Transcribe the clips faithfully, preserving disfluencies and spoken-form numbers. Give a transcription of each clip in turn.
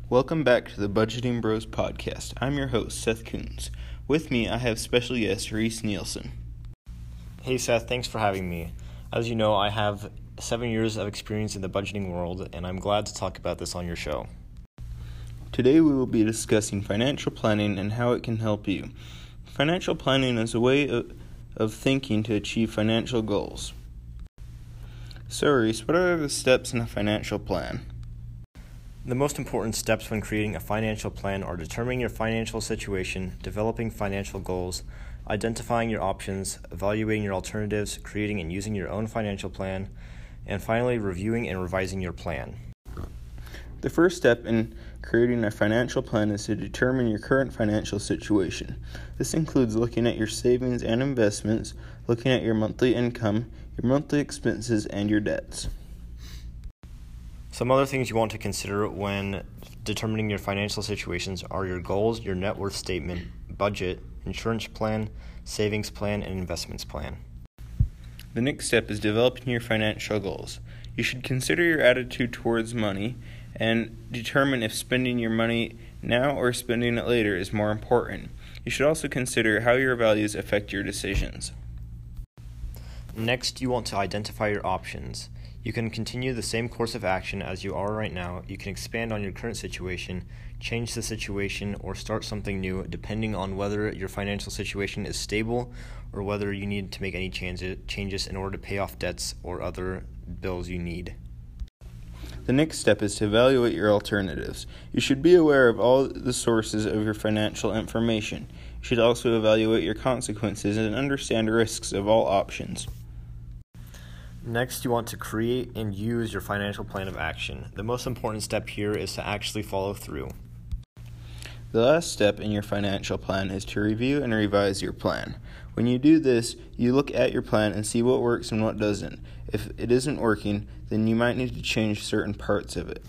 Welcome back to the Budgeting Bros podcast. I'm your host, Seth Coons. With me, I have special guest Reese Nielsen. Hey Seth, thanks for having me. As you know, I have seven years of experience in the budgeting world, and I'm glad to talk about this on your show. Today we will be discussing financial planning and how it can help you. Financial planning is a way of, of thinking to achieve financial goals. So Reese, what are the steps in a financial plan? The most important steps when creating a financial plan are determining your financial situation, developing financial goals, identifying your options, evaluating your alternatives, creating and using your own financial plan, and finally reviewing and revising your plan. The first step in creating a financial plan is to determine your current financial situation. This includes looking at your savings and investments, looking at your monthly income, your monthly expenses, and your debts. Some other things you want to consider when determining your financial situations are your goals, your net worth statement, budget, insurance plan, savings plan, and investments plan. The next step is developing your financial goals. You should consider your attitude towards money and determine if spending your money now or spending it later is more important. You should also consider how your values affect your decisions. Next, you want to identify your options. You can continue the same course of action as you are right now. You can expand on your current situation, change the situation, or start something new depending on whether your financial situation is stable or whether you need to make any changes in order to pay off debts or other bills you need. The next step is to evaluate your alternatives. You should be aware of all the sources of your financial information. You should also evaluate your consequences and understand the risks of all options. Next, you want to create and use your financial plan of action. The most important step here is to actually follow through. The last step in your financial plan is to review and revise your plan. When you do this, you look at your plan and see what works and what doesn't. If it isn't working, then you might need to change certain parts of it.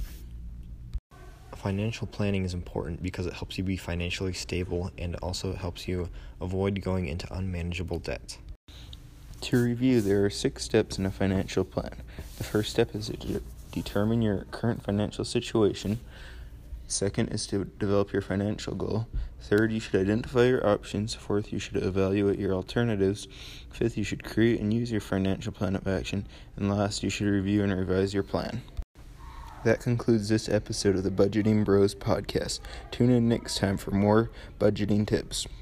Financial planning is important because it helps you be financially stable and also helps you avoid going into unmanageable debt. To review, there are six steps in a financial plan. The first step is to de- determine your current financial situation. Second is to develop your financial goal. Third, you should identify your options. Fourth, you should evaluate your alternatives. Fifth, you should create and use your financial plan of action. And last, you should review and revise your plan. That concludes this episode of the Budgeting Bros podcast. Tune in next time for more budgeting tips.